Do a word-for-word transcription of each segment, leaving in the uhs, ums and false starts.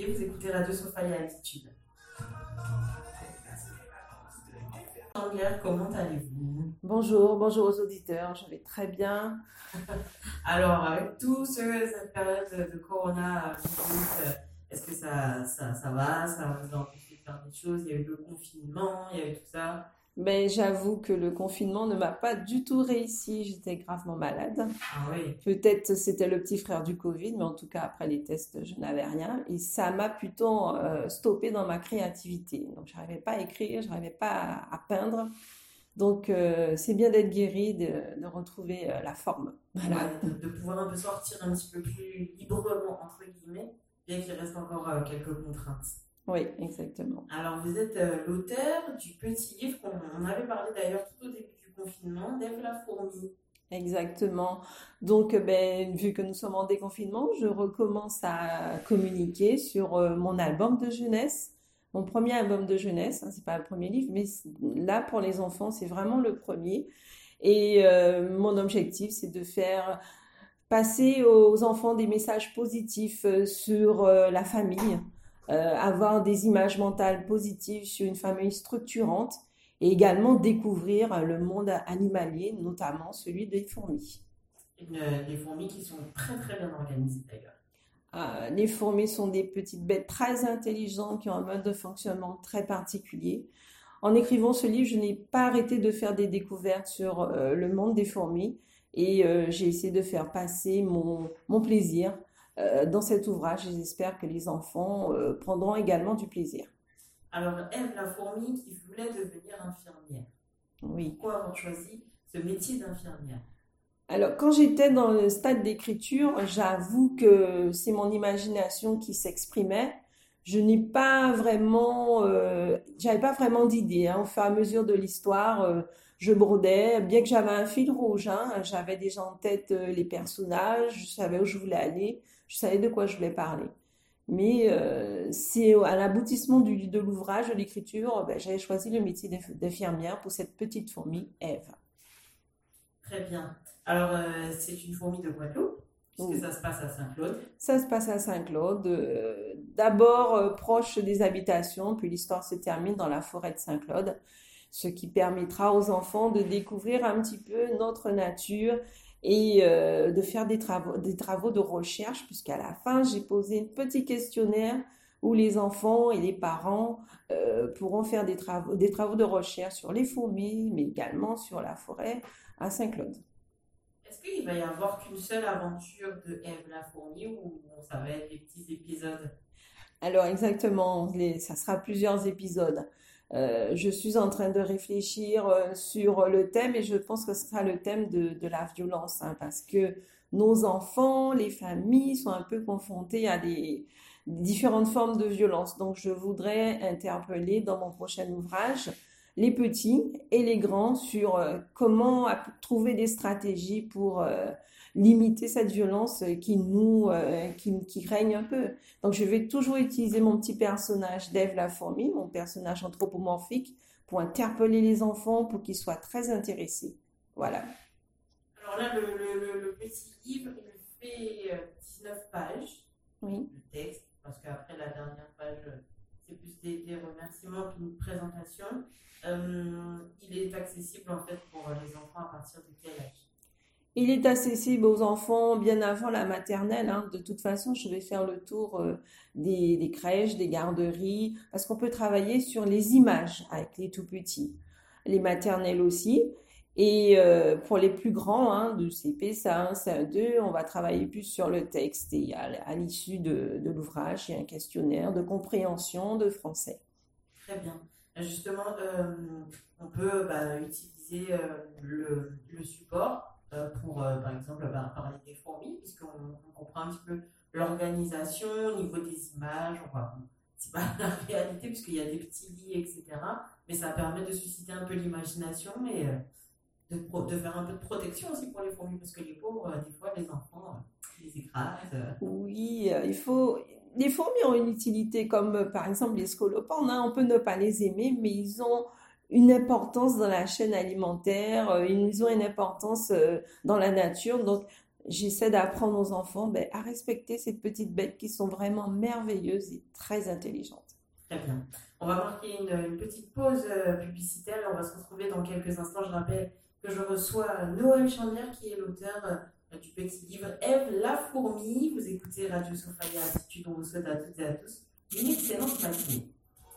Olivier, vous écoutez Radio Sophia à Altitude. Jean-Pierre, comment allez-vous? Bonjour, bonjour aux auditeurs, je vais très bien. Alors, avec tout ce, cette période de, de corona, euh, est-ce que ça, ça, ça va? Ça vous a empêché de faire des choses? Il y a eu le confinement, il y a eu tout ça. Mais j'avoue que le confinement ne m'a pas du tout réussi, j'étais gravement malade. Ah oui, Peut-être c'était le petit frère du Covid, mais en tout cas après les tests, je n'avais rien. Et ça m'a plutôt euh, stoppé dans ma créativité. Donc je n'arrivais pas à écrire, je n'arrivais pas à, à peindre. Donc euh, c'est bien d'être guéri, de, de retrouver euh, la forme. Voilà. ouais, de, de pouvoir un peu sortir un petit peu plus librement, entre guillemets, bien qu'il reste encore euh, quelques contraintes. Oui, exactement. Alors, vous êtes euh, l'auteur du petit livre qu'on on avait parlé d'ailleurs tout au début du confinement, d'Ève la fourmi. Exactement. Donc, euh, ben, vu que nous sommes en déconfinement, je recommence à communiquer sur euh, mon album de jeunesse, mon premier album de jeunesse. Hein, c'est pas le premier livre, mais c- là pour les enfants, c'est vraiment le premier. Et euh, mon objectif, c'est de faire passer aux enfants des messages positifs euh, sur euh, la famille, euh, avoir des images mentales positives sur une famille structurante et également découvrir le monde animalier, notamment celui des fourmis. Une, des fourmis qui sont très très bien organisées d'ailleurs. Euh, les fourmis sont des petites bêtes très intelligentes qui ont un mode de fonctionnement très particulier. En écrivant ce livre, je n'ai pas arrêté de faire des découvertes sur euh, le monde des fourmis et euh, j'ai essayé de faire passer mon, mon plaisir euh, dans cet ouvrage et j'espère que les enfants euh, prendront également du plaisir. Alors, Ève la fourmi qui voulait devenir infirmière. Oui. Pourquoi avoir choisi ce métier d'infirmière? Alors, quand j'étais dans le stade d'écriture, j'avoue que c'est mon imagination qui s'exprimait. Je n'ai pas vraiment, euh, j'avais pas vraiment d'idée, hein. Au fur et à mesure de l'histoire, euh, je brodais, bien que j'avais un fil rouge, hein. J'avais déjà en tête euh, les personnages, je savais où je voulais aller, je savais de quoi je voulais parler. Mais euh, c'est à l'aboutissement du, de l'ouvrage, de l'écriture, ben, j'avais choisi le métier d'inf- d'infirmière pour cette petite fourmi, Ève. Très bien. Alors, euh, c'est une fourmi de Guadeloupe, puisque Oh. ça se passe à Saint-Claude. Ça se passe à Saint-Claude, euh, d'abord euh, proche des habitations, puis l'histoire se termine dans la forêt de Saint-Claude, ce qui permettra aux enfants de découvrir un petit peu notre nature et euh, de faire des travaux, des travaux de recherche, puisqu'à la fin, j'ai posé un petit questionnaire où les enfants et les parents euh, pourront faire des travaux, des travaux de recherche sur les fourmis, mais également sur la forêt à Saint-Claude. Est-ce qu'il va y avoir qu'une seule aventure de Ève la fourmi ou ça va être des petits épisodes? Alors exactement, les- ça sera plusieurs épisodes. Euh, je suis en train de réfléchir euh, sur le thème et je pense que ce sera le thème de, de la violence, hein, parce que nos enfants, les familles sont un peu confrontés à des différentes formes de violence. Donc je voudrais interpeller dans mon prochain ouvrage les petits et les grands sur euh, comment app- trouver des stratégies pour euh, limiter cette violence qui nous, euh, qui, qui règne un peu. Donc, je vais toujours utiliser mon petit personnage d'Ève la fourmi, mon personnage anthropomorphique, pour interpeller les enfants, pour qu'ils soient très intéressés. Voilà. Alors là, le, le, le, le petit livre, il fait euh, dix-neuf pages, Oui. le texte, parce qu'après la dernière page, euh, c'est plus des, des remerciements qu'une présentation. Euh, il est accessible en fait pour les enfants à partir de quel âge? Il est accessible aux enfants bien avant la maternelle, hein. De toute façon, je vais faire le tour euh, des, des crèches, des garderies, parce qu'on peut travailler sur les images avec les tout petits, les maternelles aussi. Et euh, pour les plus grands, hein, de C P, C un, C un deux, on va travailler plus sur le texte. Et à, à l'issue de, de l'ouvrage, il y a un questionnaire de compréhension de français. Très bien. Justement, euh, on peut bah, utiliser euh, le, le support euh, pour, euh, par exemple, bah, parler des fourmis, puisqu'on on comprend un petit peu l'organisation au niveau des images. Enfin, c'est pas la réalité, puisqu'il y a des petits lits, et cetera. Mais ça permet de susciter un peu l'imagination et euh, de, pro- de faire un peu de protection aussi pour les fourmis, parce que les pauvres, euh, des fois, les enfants euh, les écrasent. euh. Oui, euh, il faut. Les fourmis ont une utilité comme euh, par exemple les scolopendres, hein. On peut ne pas les aimer, mais ils ont une importance dans la chaîne alimentaire, euh, ils ont une importance euh, dans la nature. Donc, j'essaie d'apprendre aux enfants ben, à respecter ces petites bêtes qui sont vraiment merveilleuses et très intelligentes. Très bien. On va marquer une, une petite pause euh, publicitaire et on va se retrouver dans quelques instants. Je rappelle que je reçois Noël Chandière qui est l'auteur euh, du petit livre Ève la fourmi. Vous écoutez Radio Sophia Attitude. On vous souhaite à toutes et à tous une excellente matinée.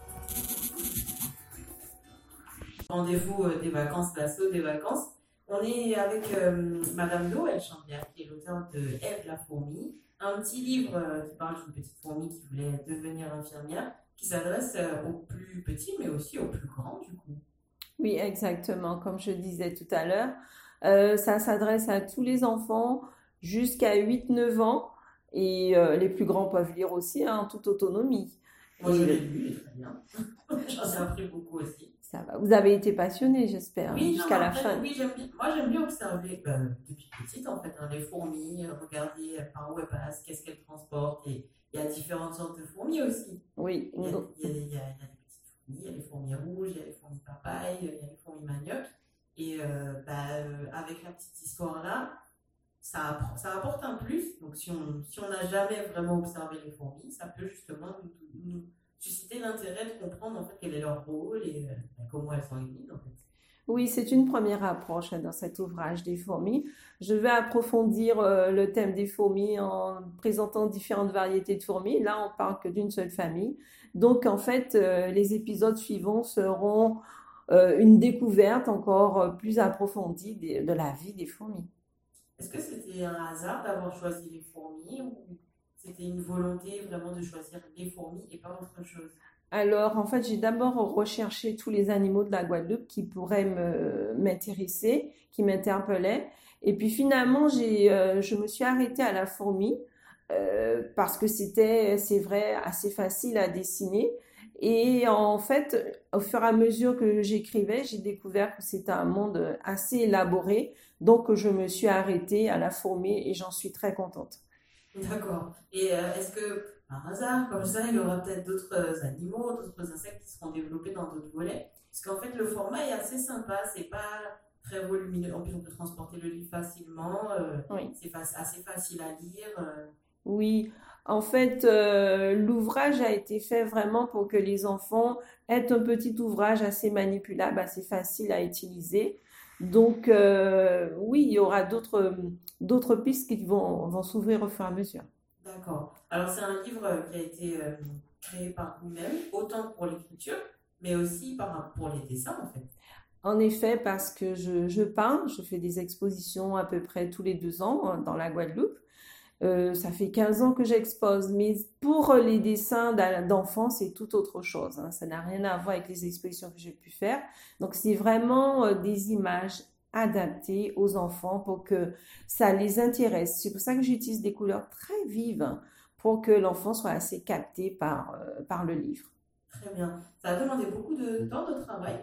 Rendez-vous euh, des vacances, l'assaut des vacances. On est avec euh, Madame Noël Chandière qui est l'auteur de Ève la fourmi, un petit livre euh, qui parle d'une petite fourmi qui voulait devenir infirmière, qui s'adresse euh, aux plus petits mais aussi aux plus grands du coup. Oui, exactement. Comme je disais tout à l'heure, euh, ça s'adresse à tous les enfants jusqu'à huit neuf ans et euh, les plus grands peuvent lire aussi hein, en toute autonomie. Moi, Et je le- l'ai lu, il est très bien. J'en ai appris beaucoup aussi. ça va. Vous avez été passionné, j'espère, hein, Oui, non, jusqu'à mais la après, fin. oui, j'aime bien. Moi, j'aime bien observer euh, depuis petite, en fait, hein, les fourmis, euh, regarder euh, par où elles passent, qu'est-ce qu'elles transportent. Et il y a différentes sortes de fourmis aussi. Oui, Il y a, donc, il y a- il y a- il y a des petites fourmis, il y a les fourmis rouges, il y a les fourmis papaye, il y a les fourmis manioc. Et euh, bah, euh, avec la petite histoire-là, ça, appre- ça apporte un plus. Donc, si on si on n'a jamais vraiment observé les fourmis, ça peut justement nous, nous susciter l'intérêt de comprendre en fait quel est leur rôle et euh, bah, comment elles sont unies en fait. oui, c'est une première approche hein, dans cet ouvrage des fourmis. Je vais approfondir euh, le thème des fourmis en présentant différentes variétés de fourmis. Là, on parle que d'une seule famille. Donc, en fait, euh, les épisodes suivants seront euh, une découverte encore euh, plus approfondie des- de la vie des fourmis. Est-ce que c'était un hasard d'avoir choisi les fourmis ou c'était une volonté vraiment de choisir les fourmis et pas autre chose? Alors, en fait, j'ai d'abord recherché tous les animaux de la Guadeloupe qui pourraient me, m'intéresser, qui m'interpellaient. Et puis finalement, j'ai, euh, je me suis arrêtée à la fourmi euh, parce que c'était, c'est vrai, assez facile à dessiner. Et en fait, au fur et à mesure que j'écrivais, j'ai découvert que c'était un monde assez élaboré. Donc, je me suis arrêtée à la fourmi et j'en suis très contente. D'accord. Et euh, est-ce que, par hasard, comme ça, il y aura peut-être d'autres euh, animaux, d'autres insectes qui seront développés dans d'autres volets? Parce qu'en fait, le format est assez sympa, c'est pas très volumineux. En plus, on peut transporter le livre facilement, euh, Oui. c'est fac- assez facile à lire. euh. Oui, en fait, euh, l'ouvrage a été fait vraiment pour que les enfants aient un petit ouvrage assez manipulable, assez facile à utiliser. Donc, euh, oui, il y aura d'autres d'autres pistes qui vont, vont s'ouvrir au fur et à mesure. D'accord. Alors, c'est un livre euh, qui a été euh, créé par vous-même, autant pour l'écriture, mais aussi par, pour les dessins, en fait. En effet, parce que je, je peins, je fais des expositions à peu près tous les deux ans hein, dans la Guadeloupe. Euh, ça fait quinze ans que j'expose, mais pour les dessins d'a- d'enfants, c'est tout autre chose, hein. Ça n'a rien à voir avec les expositions que j'ai pu faire. Donc, c'est vraiment euh, des images adaptées aux enfants pour que ça les intéresse. C'est pour ça que j'utilise des couleurs très vives hein, pour que l'enfant soit assez capté par, euh, par le livre. Très bien. Ça a demandé beaucoup de temps de travail.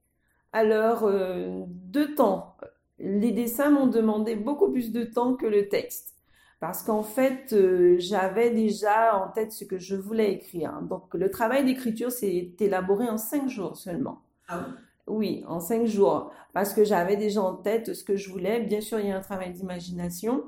Alors, euh, deux temps. Les dessins m'ont demandé beaucoup plus de temps que le texte. Parce qu'en fait, euh, j'avais déjà en tête ce que je voulais écrire. Donc, le travail d'écriture s'est élaboré en cinq jours seulement. Ah oui. Oui, en cinq jours. Parce que j'avais déjà en tête ce que je voulais. Bien sûr, il y a un travail d'imagination.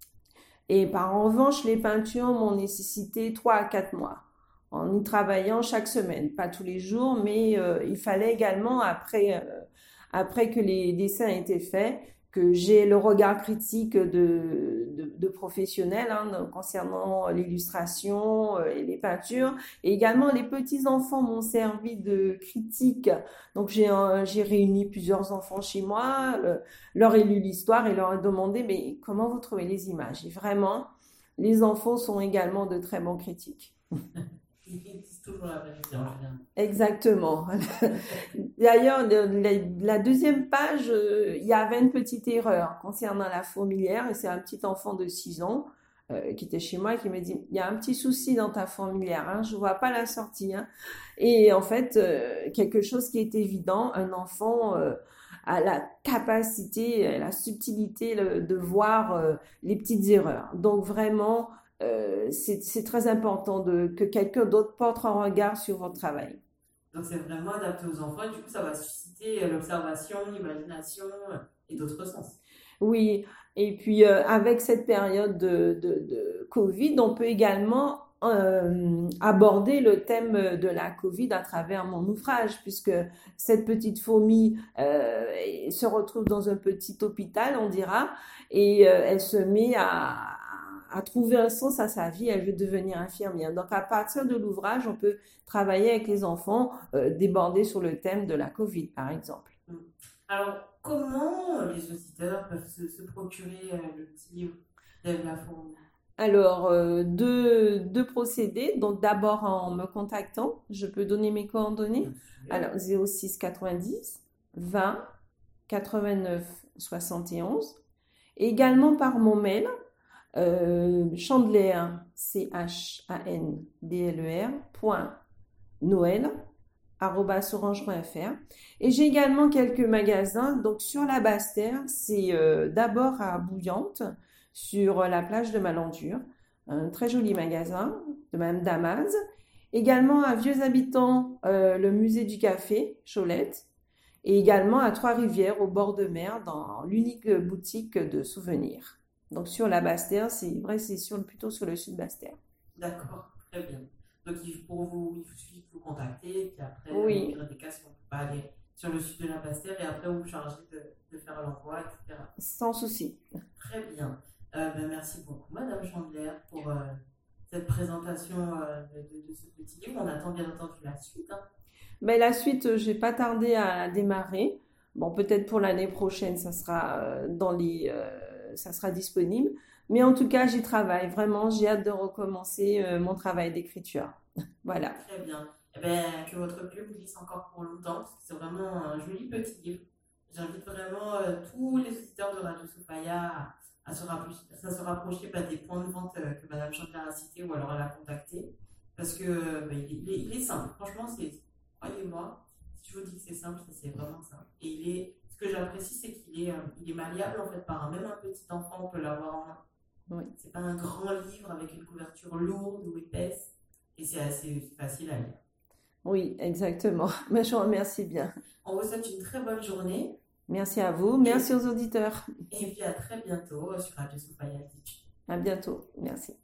Et par en revanche, les peintures m'ont nécessité trois à quatre mois en y travaillant chaque semaine, pas tous les jours, mais euh, il fallait également, après, euh, après que les dessins étaient faits, que j'ai le regard critique de, de, de professionnels hein, concernant l'illustration euh, et les peintures. Et également, les petits-enfants m'ont servi de critique. Donc, j'ai euh, j'ai réuni plusieurs enfants chez moi, euh, leur ai lu l'histoire et leur ai demandé, mais comment vous trouvez les images? Et vraiment, les enfants sont également de très bons critiques. Ils disent toujours la vérité en général. Exactement. D'ailleurs, le- la, la deuxième page, euh, il y avait une petite erreur concernant la fourmilière, et c'est un petit enfant de six ans euh, qui était chez moi et qui me dit, il y a un petit souci dans ta fourmilière, hein, je vois pas la sortie, hein. Et en fait, euh, quelque chose qui est évident, un enfant euh, a la capacité, la subtilité le- de voir euh, les petites erreurs. Donc vraiment, euh, c'est c'est très important de, que quelqu'un d'autre porte un regard sur votre travail. Donc, c'est vraiment adapté aux enfants et du coup, ça va susciter euh, l'observation, l'imagination euh, et d'autres sens. Oui, Et puis, euh, avec cette période de, de, de Covid, on peut également euh, aborder le thème de la Covid à travers mon ouvrage, puisque cette petite fourmi euh, se retrouve dans un petit hôpital, on dira, et euh, elle se met à, à trouver un sens à sa vie, elle veut devenir infirmière. Donc, à partir de l'ouvrage, on peut travailler avec les enfants, euh, déborder sur le thème de la Covid, par exemple. Alors, comment les auditeurs peuvent se, se procurer euh, le petit livre d'Ève la fourmi? Alors, euh, deux, deux procédés. Donc, d'abord, en me contactant, je peux donner mes coordonnées. Alors, zéro six quatre-vingt-dix vingt quatre-vingt-neuf soixante et onze. Et également par mon mail, euh, Chandler, C H A N D L E R, point Noël, arobase orange point f r. Et j'ai également quelques magasins. Donc, sur la Basse-Terre, c'est euh, d'abord à Bouillante, sur la plage de Malandure, un très joli magasin de Madame Damas. Également à Vieux Habitants, euh, le musée du café, Cholette. Et également à Trois-Rivières, au bord de mer, dans l'unique boutique de souvenirs. Donc sur la Basse-Terre, c'est vrai, c'est sur, plutôt sur le sud Basse-Terre. D'accord, très bien. Donc il, pour vous, il suffit de vous contacter, puis après, oui. au pire des cas, si on ne peut pas aller sur le sud de la Basse-Terre, et après vous vous chargez de, de faire l'envoi, et cetera. Sans souci. Très bien. Euh, ben, merci beaucoup, Madame Chandler, pour euh, cette présentation euh, de, de, de ce petit livre. On attend bien entendu la suite. Hein. Ben, la suite, je n'ai pas tardé à démarrer. Bon, peut-être pour l'année prochaine, ça sera, euh, dans les, euh, ça sera disponible. Mais en tout cas, j'y travaille. Vraiment, j'ai hâte de recommencer euh, mon travail d'écriture. Voilà. Très bien. Eh ben, que votre plume glisse encore pour longtemps, parce que c'est vraiment un joli petit livre. J'invite vraiment euh, tous les auditeurs de Radio Sophia à, à se rapprocher, à se rapprocher bah, des points de vente euh, que Madame Chandler a cités ou alors elle a contacté. Parce que bah, il, est, il, est, il est simple. Franchement, c'est, croyez-moi, si je vous dis que c'est simple, c'est vraiment simple. Et il est, ce que j'apprécie, c'est qu'il est, euh, il est malléable en fait par un, même un petit enfant, on peut l'avoir en main. Oui. C'est pas un grand livre avec une couverture lourde ou épaisse. Et c'est assez facile à lire. Oui, exactement. Mais je vous remercie bien. On vous souhaite une très bonne journée. Merci à vous. Merci et, aux auditeurs. Et puis à très bientôt sur Radio Sophia. À bientôt. Merci.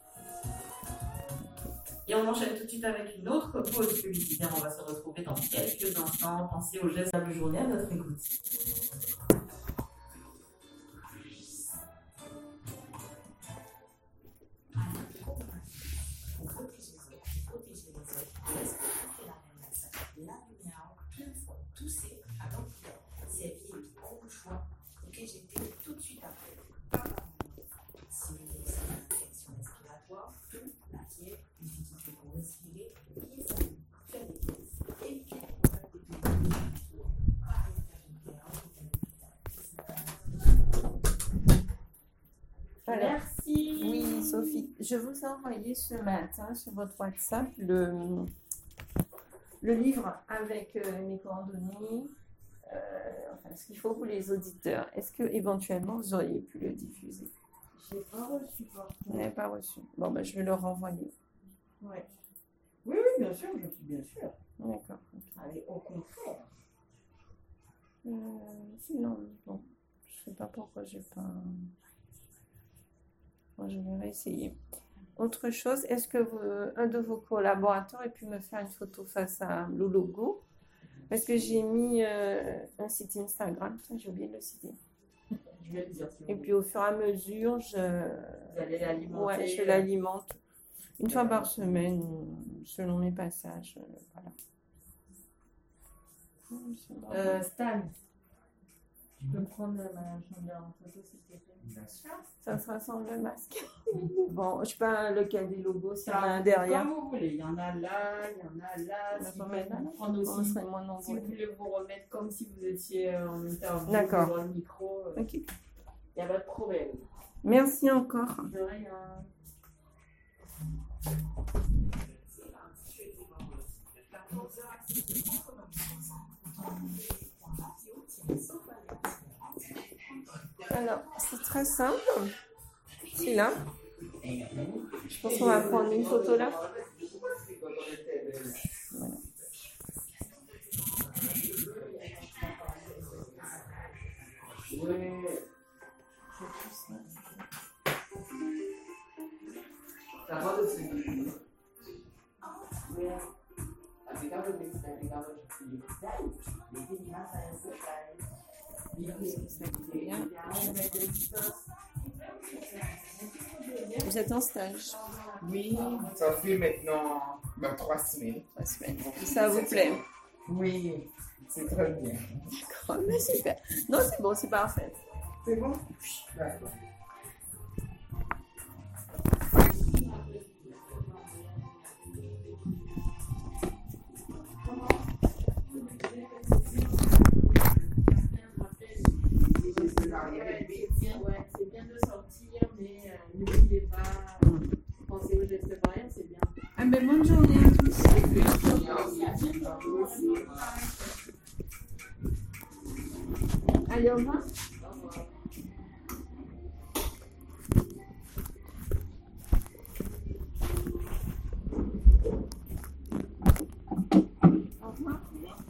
Et on enchaîne tout de suite avec une autre pause publicitaire. On va se retrouver dans quelques instants. Pensez aux gestes de la journée à notre écoute. Merci. Oui, Sophie. Je vous ai envoyé ce matin sur votre WhatsApp le, le livre avec euh, mes coordonnées. Euh, enfin, ce qu'il faut pour les auditeurs. Est-ce que éventuellement vous auriez pu le diffuser? Je n'ai pas reçu. Vous n'avez pas reçu. Bon, ben, je vais le renvoyer. Ouais. Oui, oui, bien sûr, je suis bien sûr. D'accord. Allez, au contraire. Euh, sinon, bon, je ne sais pas pourquoi j'ai pas. Bon, je vais réessayer. Autre chose, est-ce que vous, un de vos collaborateurs ait pu me faire une photo face à le logo? Parce que j'ai mis euh, un site Instagram, j'ai oublié de le citer. Je vais le dire. Si et puis au fur et à mesure, je, vous allez l'alimenter. Ouais, je l'alimente une fois par semaine, selon mes passages. Voilà. Euh, Stan, tu peux prendre ma Chandler en photo s'il te plaît? Bien sûr. Ça se ressemble le masque. Bon, je sais pas lequel des logos, s'il y en a un derrière. Comme vous voulez, il y en a là, il y en a là. Si vous voulez prendre aussi, si vous voulez vous remettre comme si vous étiez en interview devant le micro, il okay. n'y a pas de problème. Merci encore. De rien. Alors, c'est très simple. C'est là. Je pense qu'on va prendre une photo là. Voilà. Vous êtes en stage? Oui, ça fait maintenant ben, trois semaines. Trois semaines. Et ça vous plaît? Oui, c'est très bien. D'accord, mais super. Non, c'est bon, c'est parfait. C'est bon? D'accord. C'est bien de sortir, mais euh, n'oubliez pas, pensez aux gestes barrières, c'est bien. Ah ben, bonne journée à tous. Allez, au revoir. Au revoir.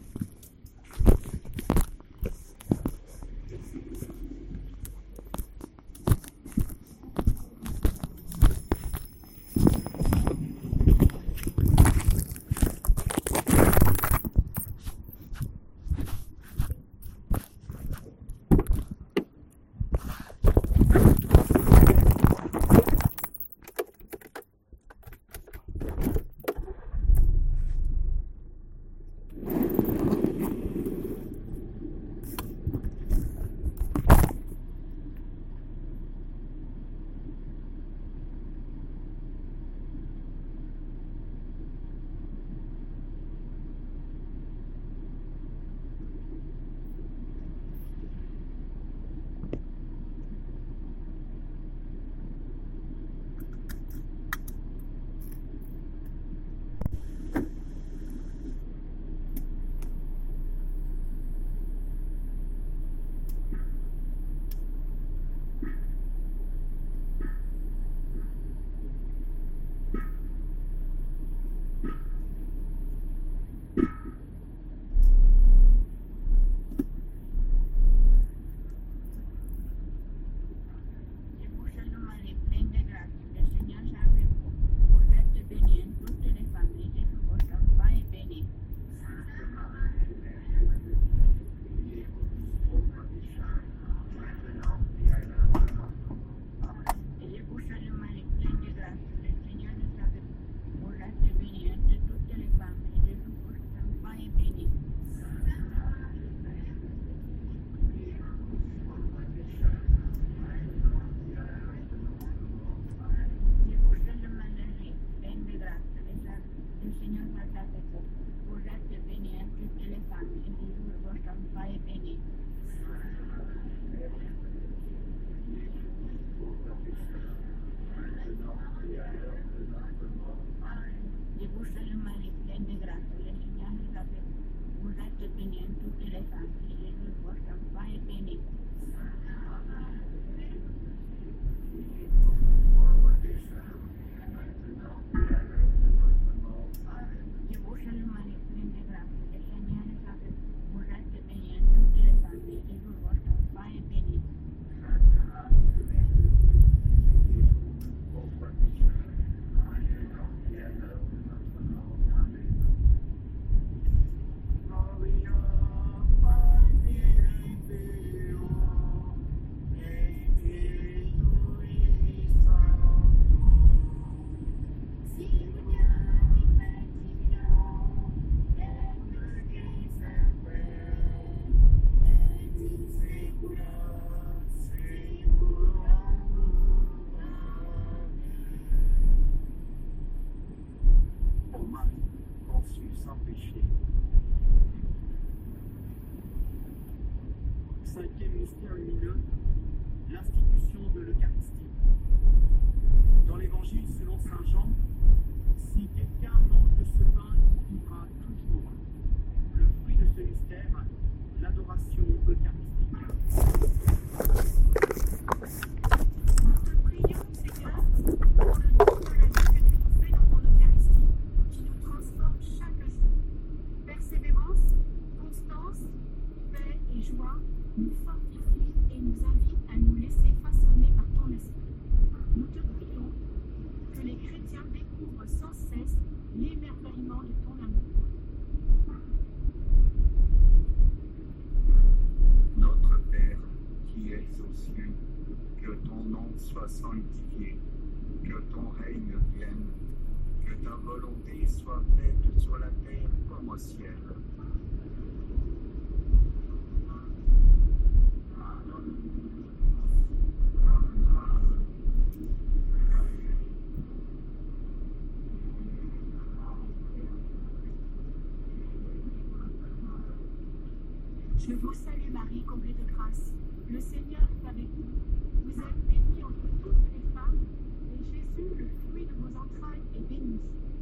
Cinquième mystère lumineux, l'institution de l'Eucharistie. Dans l'Évangile selon saint Jean, si quelqu'un mange de ce pain, il vivra toujours. Le fruit de ce mystère, l'adoration eucharistique. Nous te prions, Seigneur, pour le don de la vie que tu nous fais dans ton Eucharistie, qui nous transforme chaque jour. Persévérance, constance, paix et joie nous fortifient et nous invitent à nous laisser façonner par ton esprit. Nous te prions que les chrétiens découvrent sans cesse l'émerveillement soit sanctifié, que ton règne vienne, que ta volonté soit faite sur la terre comme au ciel. Je vous salue Marie, comblée de grâce. Le Seigneur est avec vous. Vous êtes bénie entre toutes les femmes, et Jésus, le fruit de vos entrailles, est béni.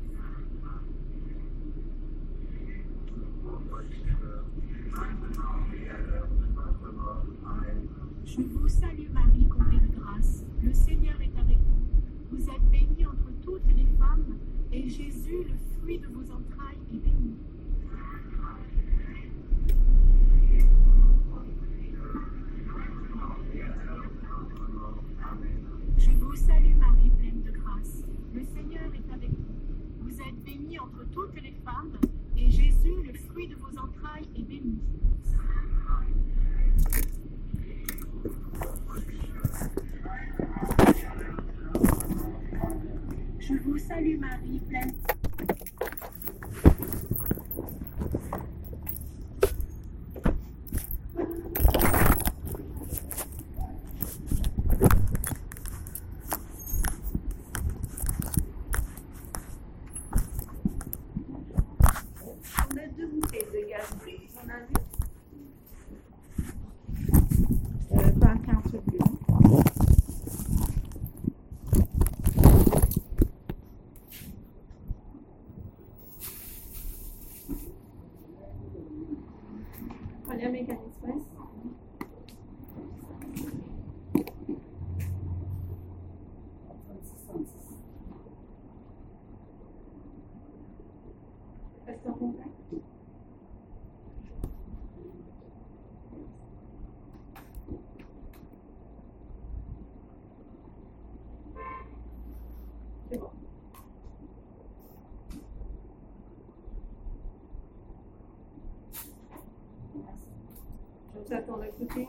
Je vous salue Marie, comblée de grâce. Le Seigneur est avec vous. Vous êtes bénie entre toutes les femmes, et Jésus, le fruit de vos entrailles, est béni. Je vous salue Marie, pleine de grâce. Le Seigneur est avec vous. Vous êtes bénie entre toutes les femmes, et Jésus, le fruit de vos entrailles, est béni. Je vous salue Marie, pleine On a deux bouteilles de gaz bleu. On a vu euh, par carte bleue. Prenez un American Express. Reste en contact. C'est bon. Merci. Je vous attends de côté.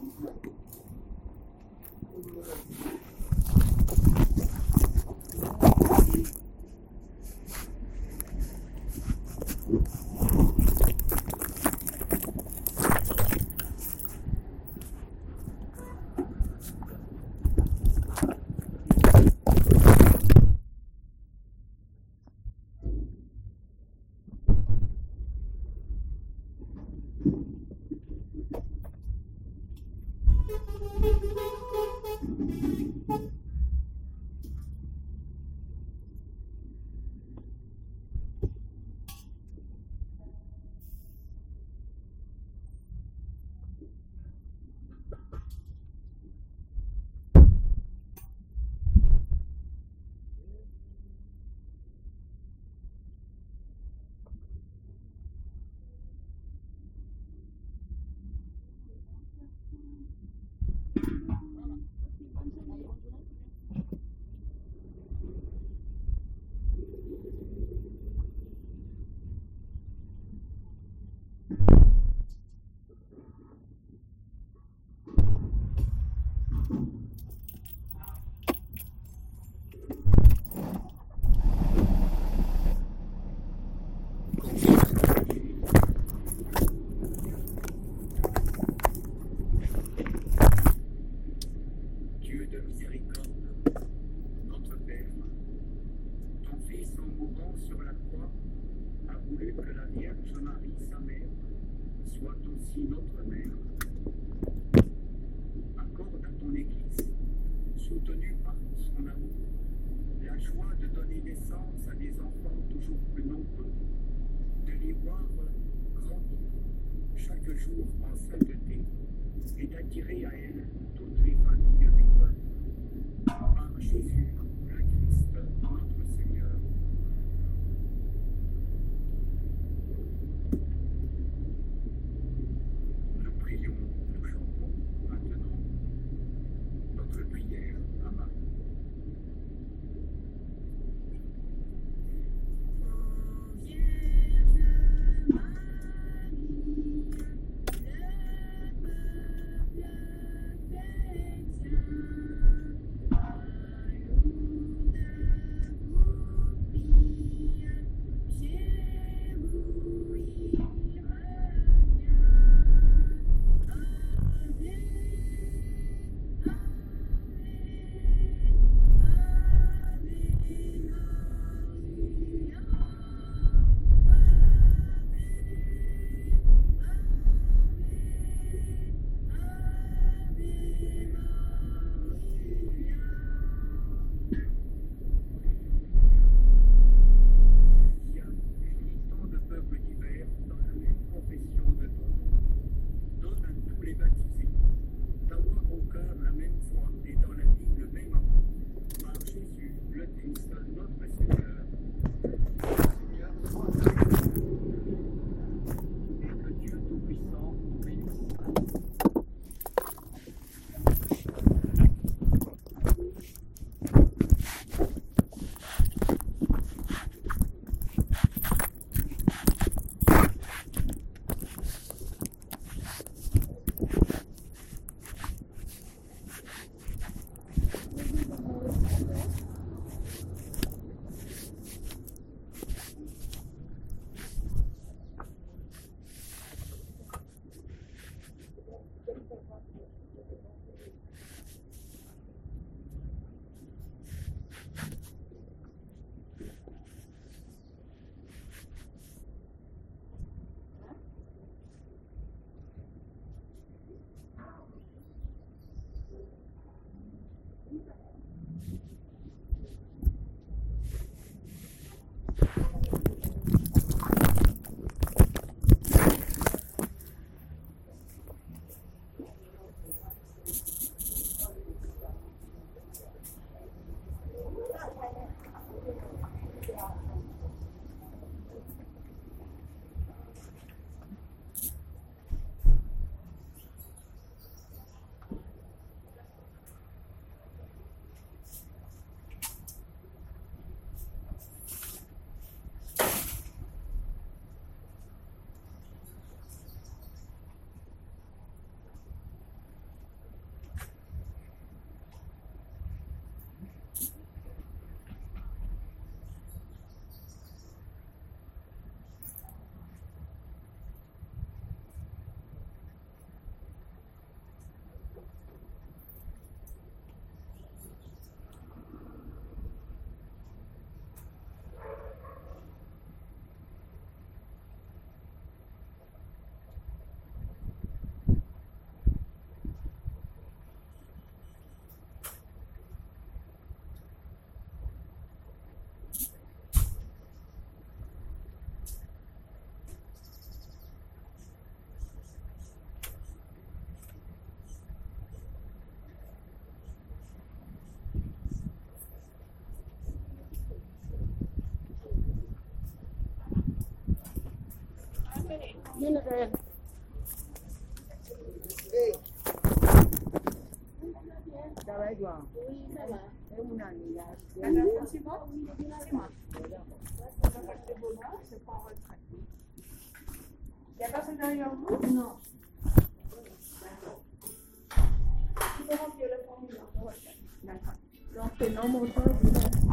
Dieu de miséricorde, notre Père, ton Fils en mourant sur la croix a voulu que la Vierge Marie, sa mère, soit aussi notre mère. Accorde à ton Église, soutenue par son amour, la joie de donner naissance à des enfants toujours plus nombreux, de les voir grandir chaque jour en sainteté et d'attirer à elle toutes les familles des peuples. Par Jésus, le Christ, notre Seigneur. Nous prions, nous chantons maintenant notre prière à Marie. Vierge Marie, le peuple chrétien Hey. Ça va, Edouard? Oui, ça va. Et mon ami, là, je La personne suivante? Oui, c'est moi. c'est pas retraite. Il n'y a personne derrière vous? Non. Il faut remplir le formulaire de retraite. D'accord. Donc, c'est non montant, vous.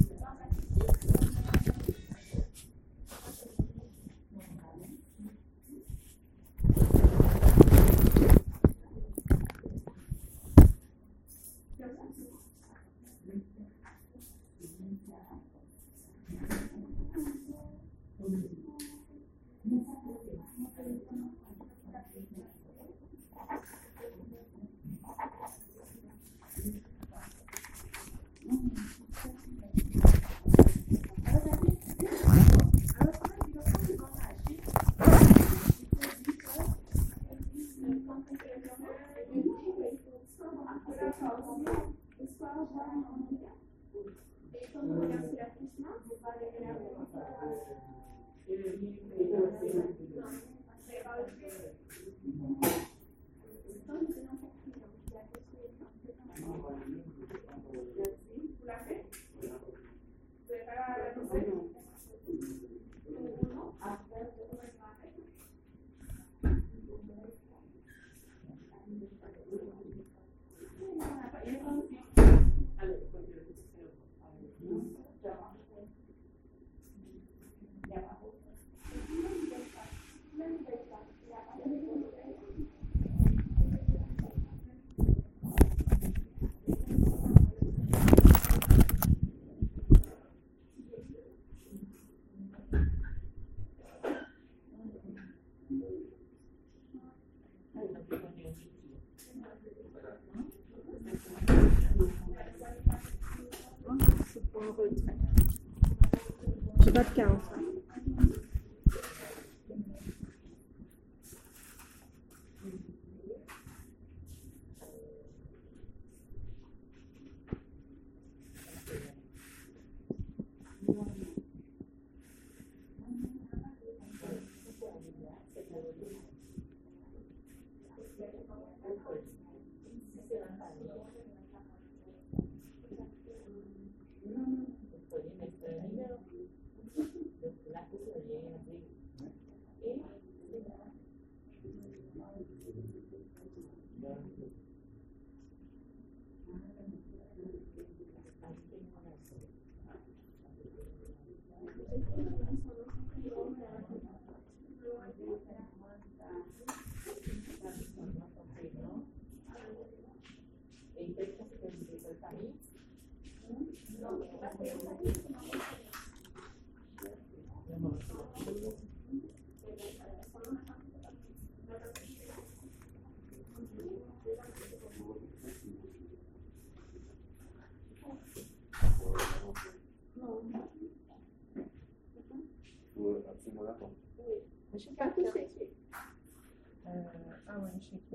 J'ai pas de carte. Je sais pas tout c'est. Euh, ah ouais, je sais pas.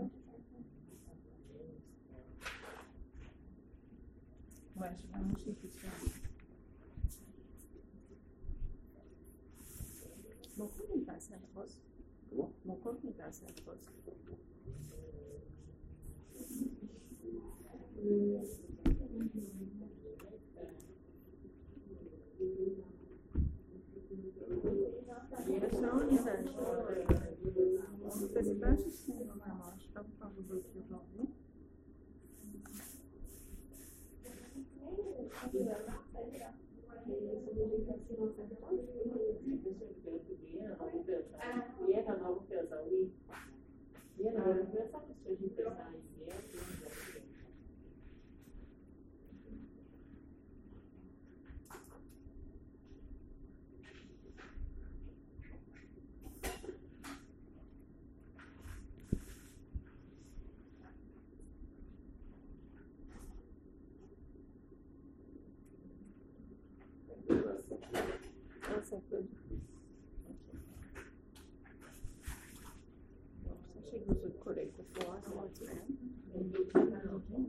Ouais, je vais manger tout ça. Mon compte n'est pas à Saint-Roch. Comment? Mon compte n'est pas à Saint-Roch. C'est pas juste normalement, je ne sais pas pourquoi vous bloquez aujourd'hui. Sachez que vous êtes collègues pour voir sur votre semaine.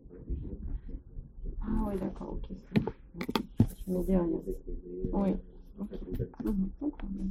Ah oui, d'accord, ok. c'est bon. Je mets derrière. Oui. Ok. Mhm, d'accord, merci.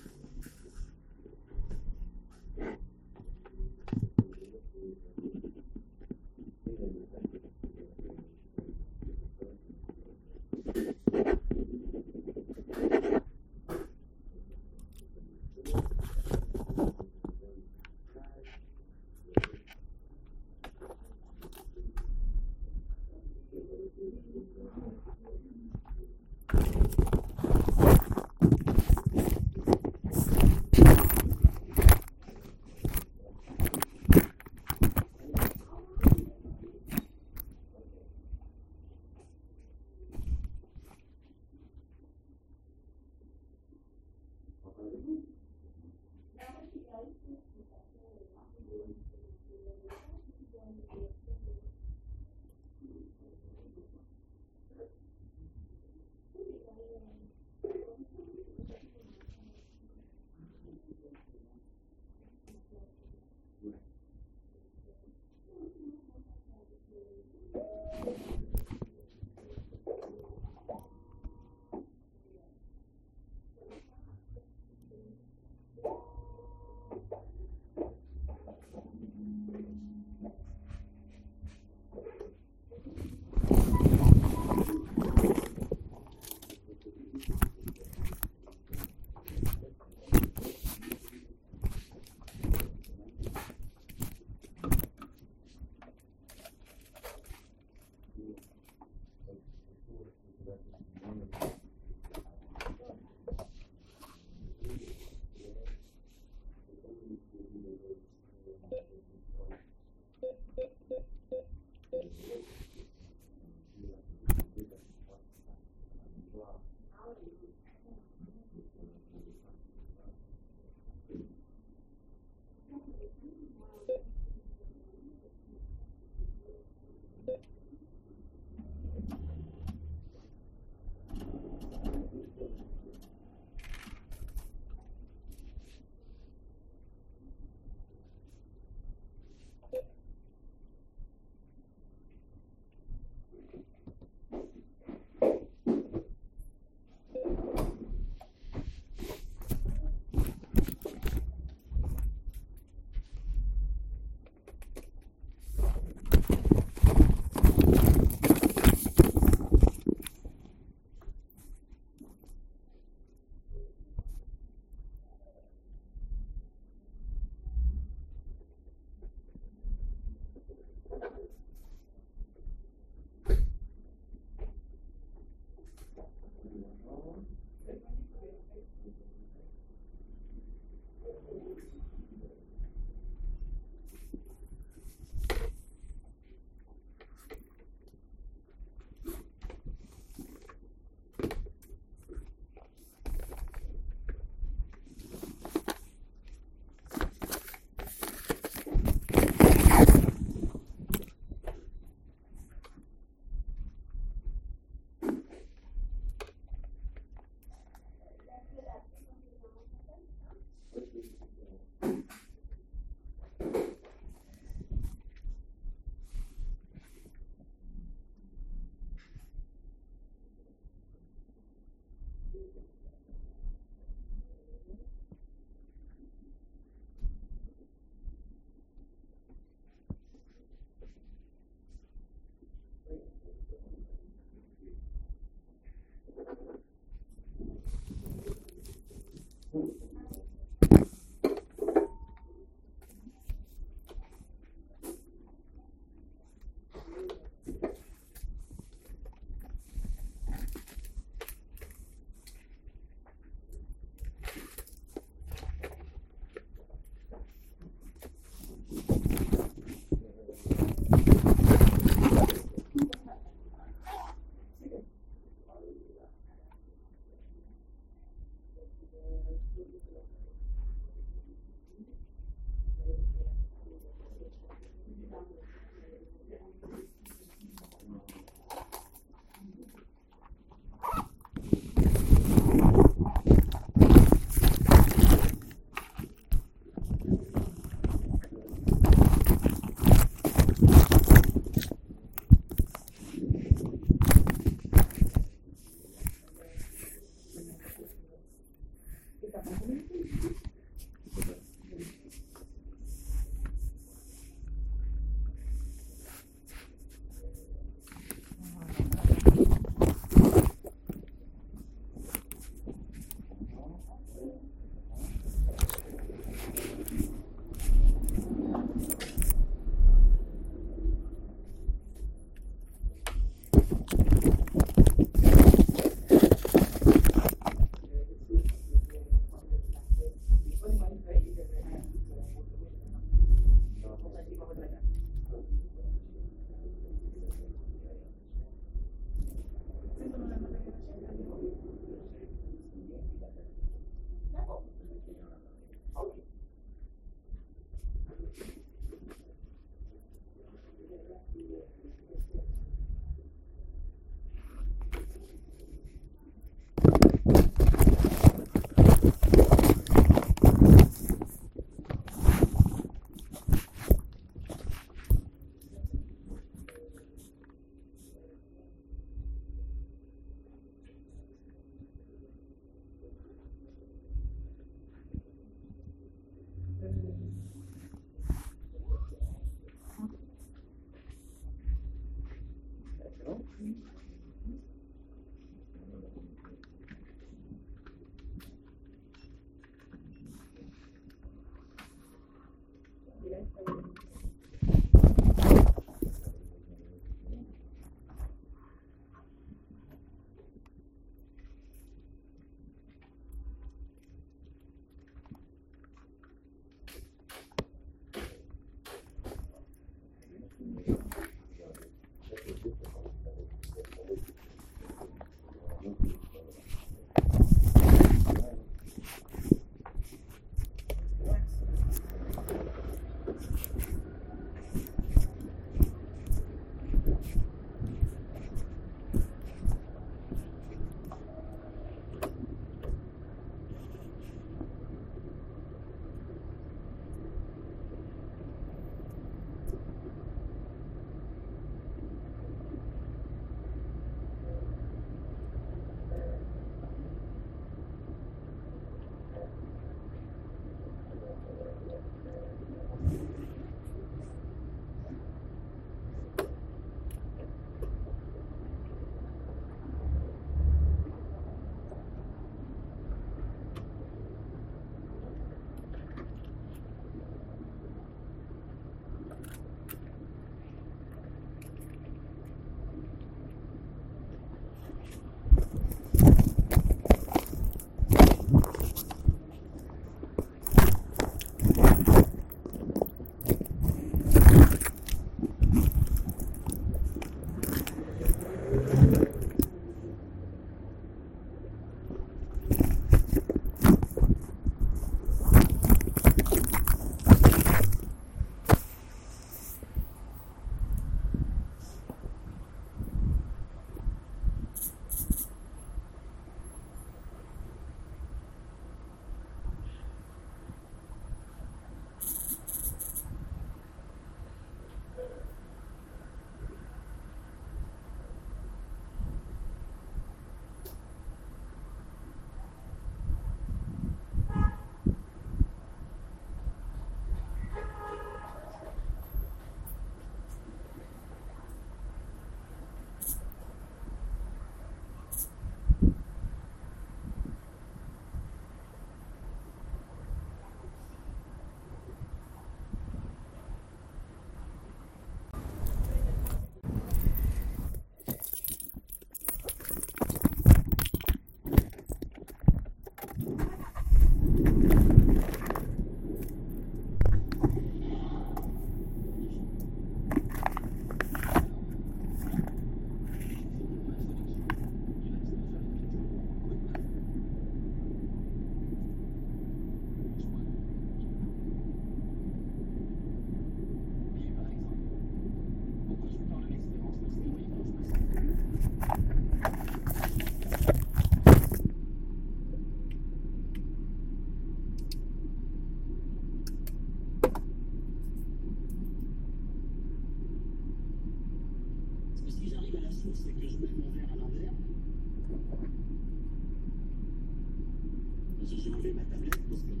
J'ai enlevé ma tablette parce que.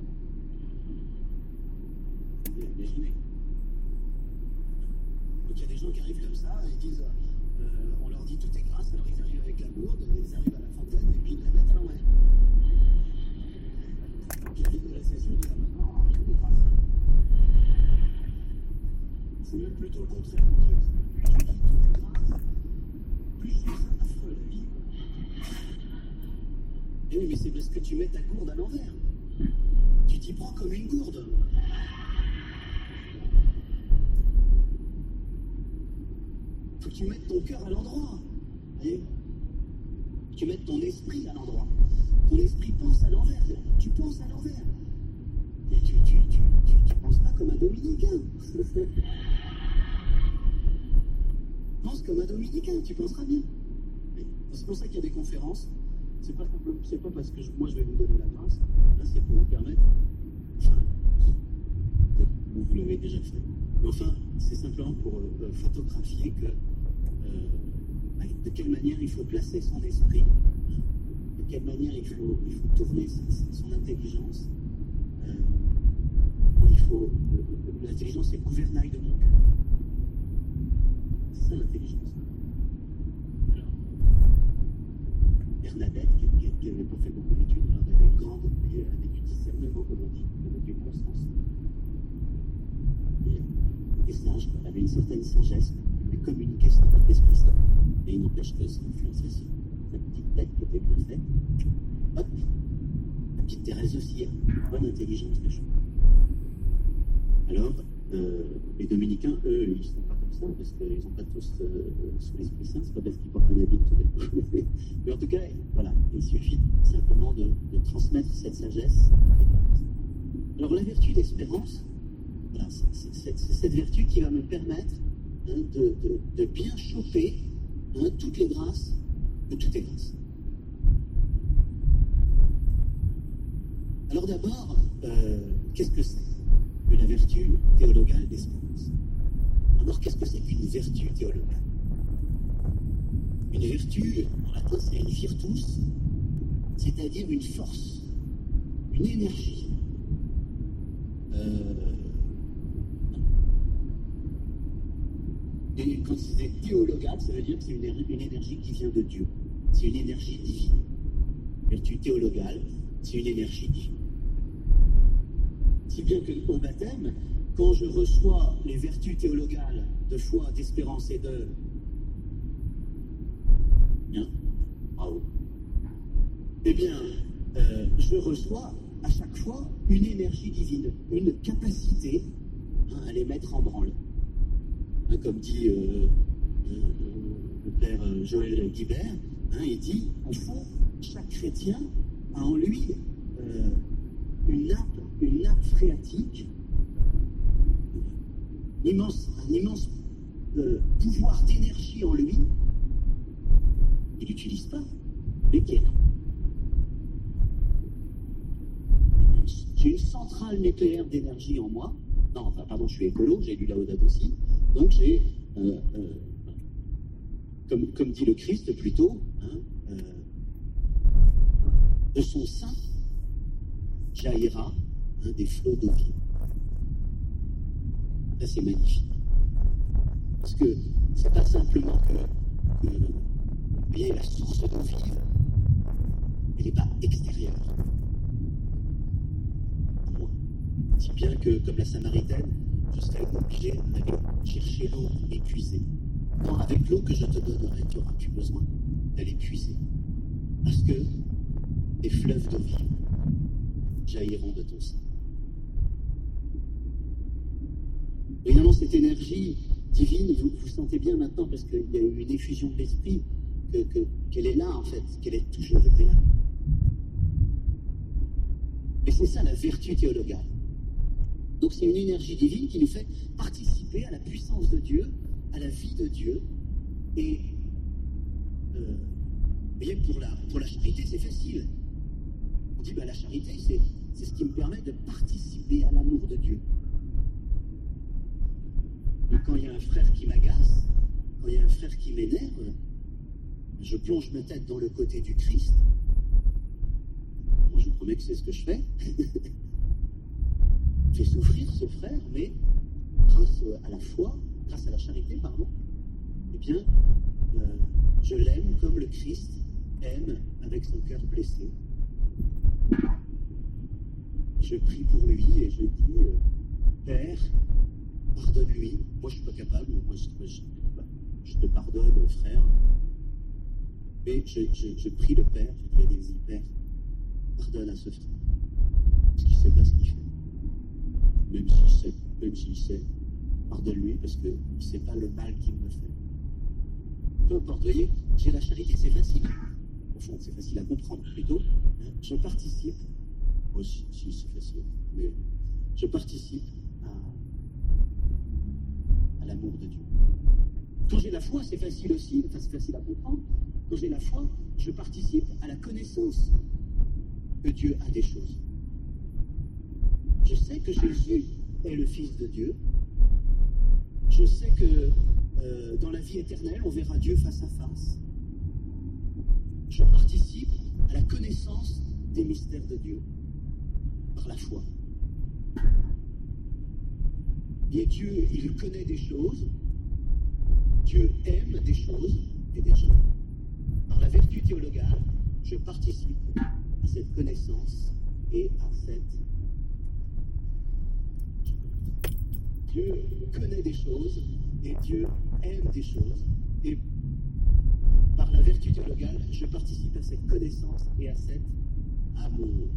Imaginez. Donc il y a des gens qui arrivent comme ça et ils disent euh, on leur dit tout est grâce, alors ils arrivent avec la gourde, ils arrivent à la fontaine et puis ils la mettent à l'envers. Puis à de la session, ils disent ah ben non, rien n'est grâce. C'est même plutôt le contraire mon truc. Plus tu dis tout est grâce, plus je trouve ça affreux la vie. Et oui, mais c'est parce que tu mets ta gourde à l'envers. Tu t'y prends comme une gourde. Faut que tu mettes ton cœur à l'endroit. Et tu mettes ton esprit à l'endroit. Ton esprit pense à l'envers. Tu penses à l'envers. Et tu, tu, tu, tu, tu penses pas comme un dominicain. Pense comme un dominicain, tu penseras bien. C'est pour ça qu'il y a des conférences. C'est pas, c'est pas parce que je, moi je vais vous donner la grâce. Là, c'est pour vous permettre. Enfin, vous, vous l'avez déjà fait. Mais enfin, c'est simplement pour euh, photographier que euh, de quelle manière il faut placer son esprit, de quelle manière il faut, il faut tourner son, son intelligence. Euh, il faut, euh, l'intelligence, c'est le gouvernail de mon cœur. C'est ça l'intelligence. Alors, Bernadette, qui n'avait pas fait beaucoup d'études, elle avait une grande, elle avait du discernement, comme on dit, elle avait du bon sens. Et sage, elle avait une certaine sagesse, elle communiquait sur l'Esprit Saint. Et il n'empêche que ça influençait sur sa petite tête qui était bien faite. Hop, la petite Thérèse aussi a une bonne intelligence des choses. Alors, euh, les dominicains, eux, ils ne sont pas comme ça, parce qu'ils n'ont pas tous euh, sous l'Esprit Saint, c'est pas parce qu'ils portent un habit tout bête. Mais en tout cas, voilà, il suffit simplement de, de transmettre cette sagesse. Alors, la vertu d'espérance, voilà, c'est, c'est, c'est cette vertu qui va me permettre hein, de, de, de bien choper hein, toutes les grâces de toutes les grâces. Alors d'abord, euh, qu'est-ce que c'est que la vertu théologale d'espérance? Alors qu'est-ce que c'est qu'une vertu théologale? Une vertu, en latin, c'est une virtus, c'est-à-dire une force, une énergie. Euh, Et quand c'est théologal, ça veut dire que c'est une, une énergie qui vient de Dieu. C'est une énergie divine. Vertu théologale, c'est une énergie divine. Si bien qu'au baptême, quand je reçois les vertus théologales de foi, d'espérance et de... Bien, bravo. Eh bien, euh, je reçois à chaque fois une énergie divine, une capacité hein, à les mettre en branle. Hein, comme dit euh, euh, le père Joël Guibert, hein, il dit, au fond, chaque chrétien a en lui euh, une nappe, une nappe phréatique, un immense, un immense euh, pouvoir d'énergie en lui, il n'utilise pas, mais qui est là. J'ai une centrale nucléaire d'énergie en moi. Non, enfin, pardon, je suis écolo, j'ai lu Laudato aussi. Donc j'ai, euh, euh, comme, comme dit le Christ plutôt, hein, euh, de son sein jaillira hein, des flots d'eau vive. Là, c'est magnifique. Parce que c'est pas simplement que, que vous voyez, la source d'eau vive, elle n'est pas extérieure. Moi. Si bien que, comme la Samaritaine, je serais obligé d'aller chercher l'eau et puiser. Non, avec l'eau que je te donnerai, tu n'auras plus besoin d'aller puiser. Parce que des fleuves d'eau vive jailliront de ton sein. Évidemment, cette énergie divine, vous, vous sentez bien maintenant, parce qu'il y a eu une effusion de l'esprit, que, que, qu'elle est là, en fait, qu'elle est toujours été là. Et c'est ça la vertu théologale. Donc c'est une énergie divine qui nous fait participer à la puissance de Dieu, à la vie de Dieu. Et euh, vous voyez, pour la, pour la charité, c'est facile. On dit, bah, la charité, c'est, c'est ce qui me permet de participer à l'amour de Dieu. Donc quand il y a un frère qui m'agace, quand il y a un frère qui m'énerve, je plonge ma tête dans le côté du Christ. Bonjour. promets que c'est ce que je fais. Je fais souffrir ce frère, mais grâce à la foi, grâce à la charité, pardon, eh bien, euh, je l'aime comme le Christ aime avec son cœur blessé. Je prie pour lui et je dis, euh, Père, pardonne-lui. Moi, je suis pas capable. Moi, je, je, je te pardonne, frère. Mais je, je, je prie le Père. Je lui ai dit, Père, pardonne à ce frère. Parce qu'il ne sait pas ce qu'il fait. Même s'il sait, même s'il sait, pardonne-lui parce que c'est pas le mal qu'il me fait. Peu importe, vous voyez, j'ai la charité, c'est facile. Au fond, c'est facile à comprendre plutôt. Hein, je participe. Moi, si, si c'est facile, mais je participe à, à l'amour de Dieu. Quand j'ai la foi, c'est facile aussi, enfin c'est facile à comprendre. Quand j'ai la foi, je participe à la connaissance que Dieu a des choses. Je sais que Jésus est le Fils de Dieu. Je sais que euh, dans la vie éternelle, on verra Dieu face à face. Je participe à la connaissance des mystères de Dieu par la foi. Et Dieu, il connaît des choses. Dieu aime des choses et des gens. Par la vertu théologale, je participe à cette connaissance et à cette... Dieu connaît des choses et Dieu aime des choses. Et par la vertu théologale, je participe à cette connaissance et à cet amour.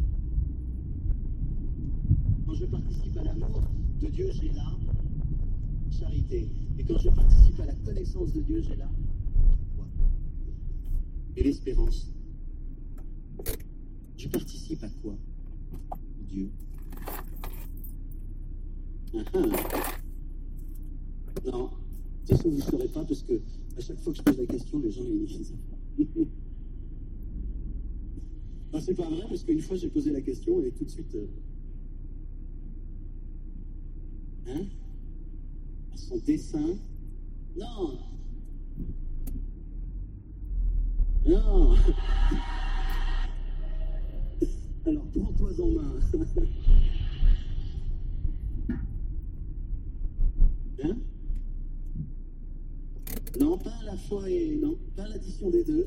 Quand je participe à l'amour de Dieu, j'ai la charité. Et quand je participe à la connaissance de Dieu, j'ai la foi. Et l'espérance. Je participe à quoi? Dieu. Ah, non, de toute façon, vous ne saurez pas parce que à chaque fois que je pose la question, les gens ils disent. Non, c'est pas vrai parce qu'une fois j'ai posé la question et tout de suite. Euh... Hein? À son dessin. Non! Non! Alors prends-toi en main. Hein? Non, pas à la fois et non, pas l'addition des deux.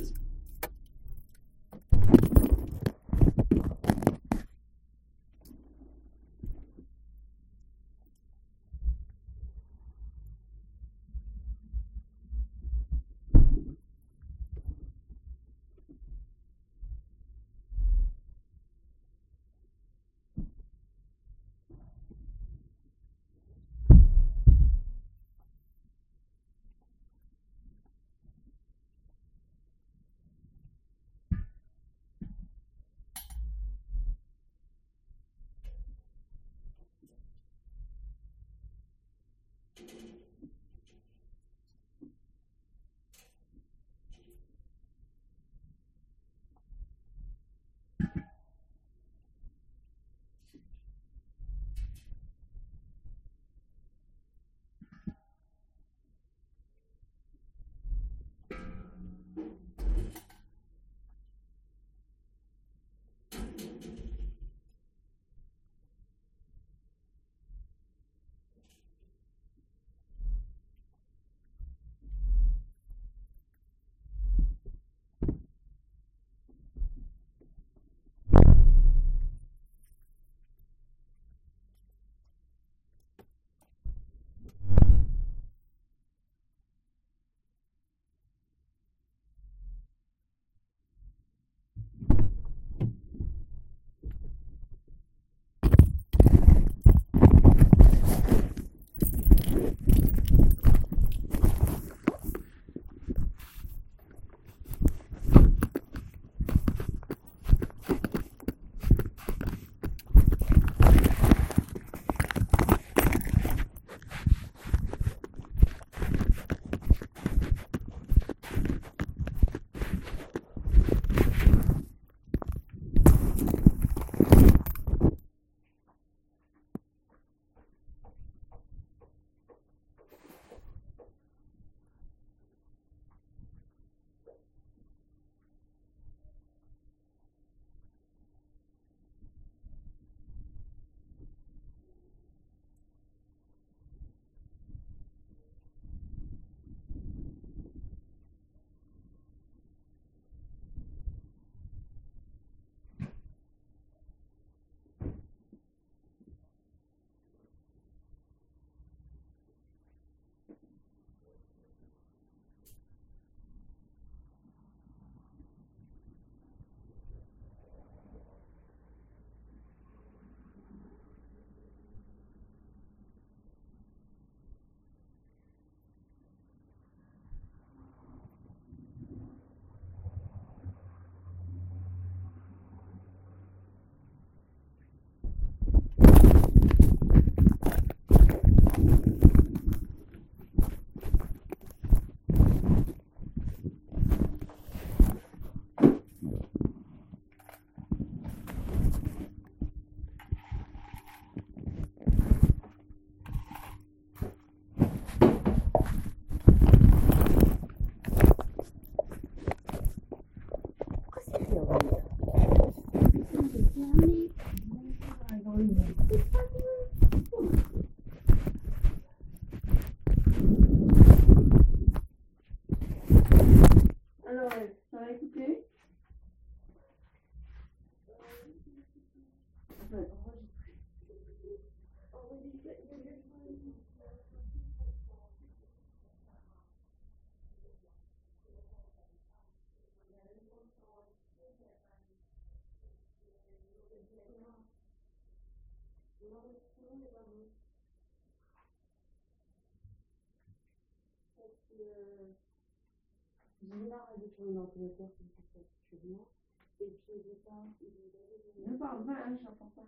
euh, j'ai mis la radio sur mon ordinateur comme ça fait actuellement. Et puis au départ, il avait Ne parle pas, hein, j'entends pas.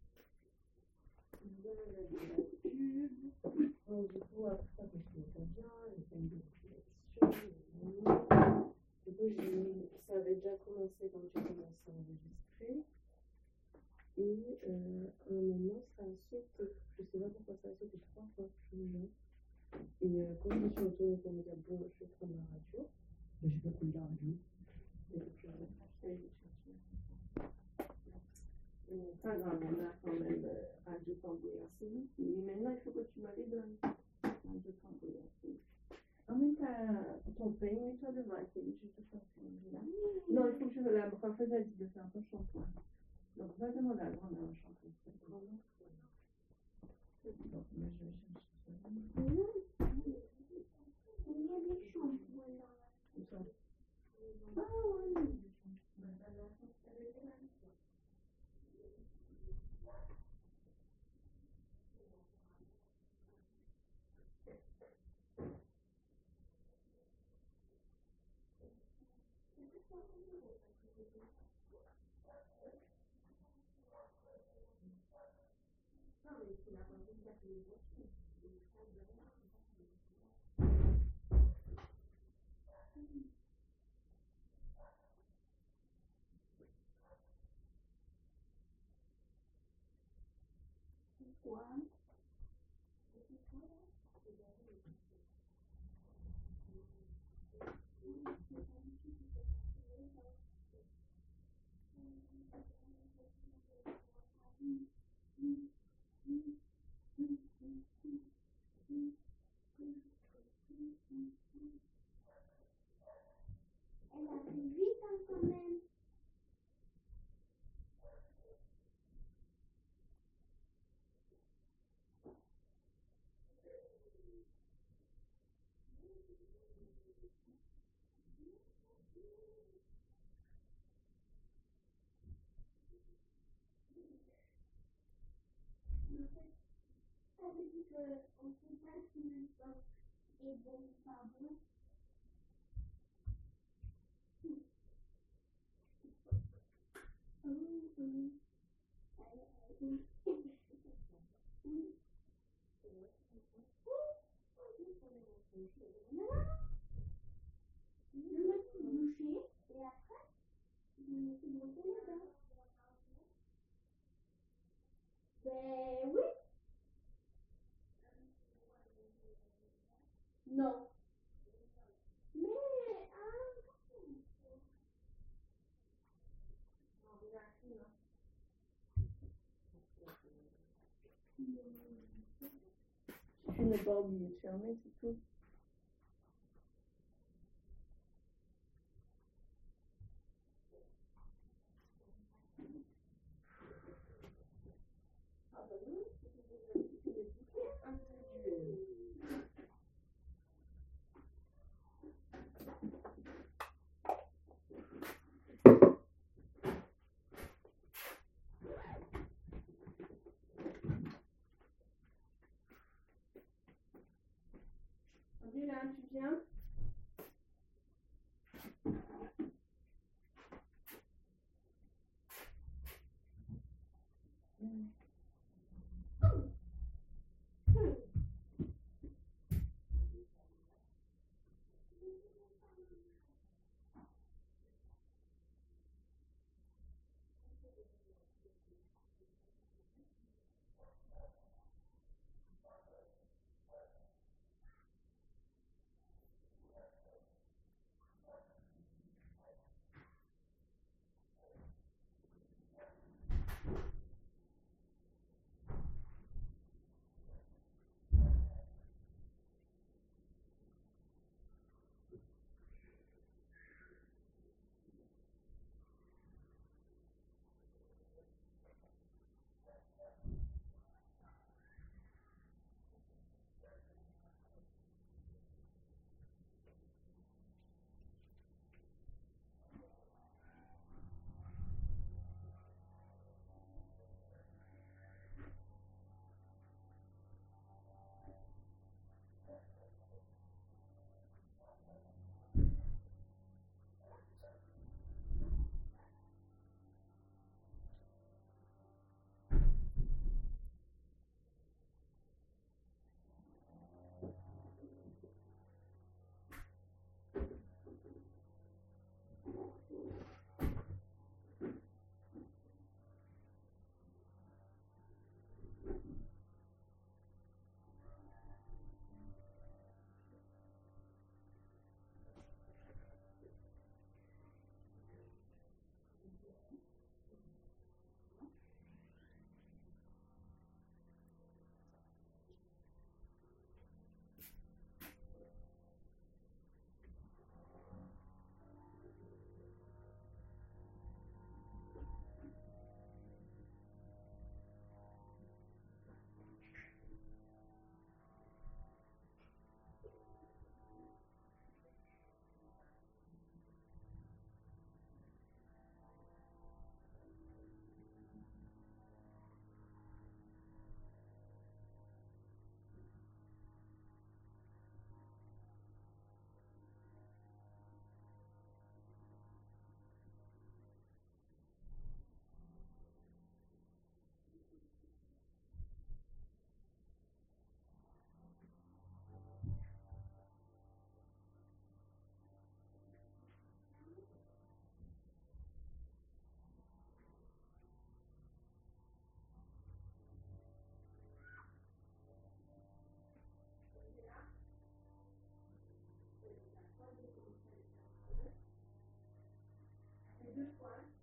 il avait la pub. Donc du coup, après ça, je ne pas bien, il y a une direction. Du coup, j'ai mis, ça avait déjà commencé quand j'ai commencé à enregistrer. Et euh, à un moment, ça a sauté. Je ne sais pas pourquoi ça a sauté trois fois. Je me Et euh, quand je me suis retournée pour me dire, bon, je vais prendre la radio, mais j'ai pas pris la radio. Et donc, je vais chercher. Pas grave, on a quand même euh, Radio Tambouille C I. Et maintenant, il faut que tu me les donnes. Radio Tambouille C I. En même temps, ton pain, mets-toi devant la télé, je te fais un là. Non, il faut que je me la prophète a dit de faire un shampoing. Donc, va demander à la grand-mère un shampoing. Donc, moi, je vais chercher ça. Il y a des shampoings là. Où ça? Ah oui. Pourquoi? Elle a fait vite hein, quand même. Ça veut dire qu'on ne sait pas si le temps est bon ou pas bon. Oui, oui. Oui. Je me suis bouchée et après, je me suis brossé les dents. Ben oui. Non. Mais, ah, Tu n'es pas obligé de fermer, c'est tout. Ah bah oui, c'est des bouquets individuels. Là, tu viens? Mm. deux fois.